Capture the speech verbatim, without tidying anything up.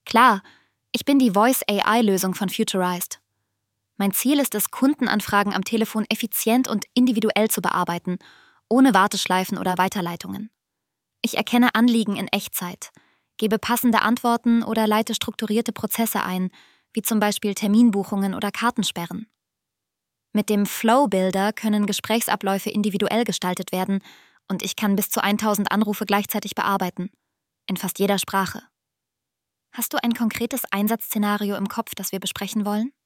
Klar, ich bin die Voice-A I-Lösung von Futurized. Mein Ziel ist es, Kundenanfragen am Telefon effizient und individuell zu bearbeiten, ohne Warteschleifen oder Weiterleitungen. Ich erkenne Anliegen in Echtzeit, gebe passende Antworten oder leite strukturierte Prozesse ein, wie zum Beispiel Terminbuchungen oder Kartensperren. Mit dem Flow Builder können Gesprächsabläufe individuell gestaltet werden und ich kann bis zu tausend Anrufe gleichzeitig bearbeiten, in fast jeder Sprache. Hast du ein konkretes Einsatzszenario im Kopf, das wir besprechen wollen?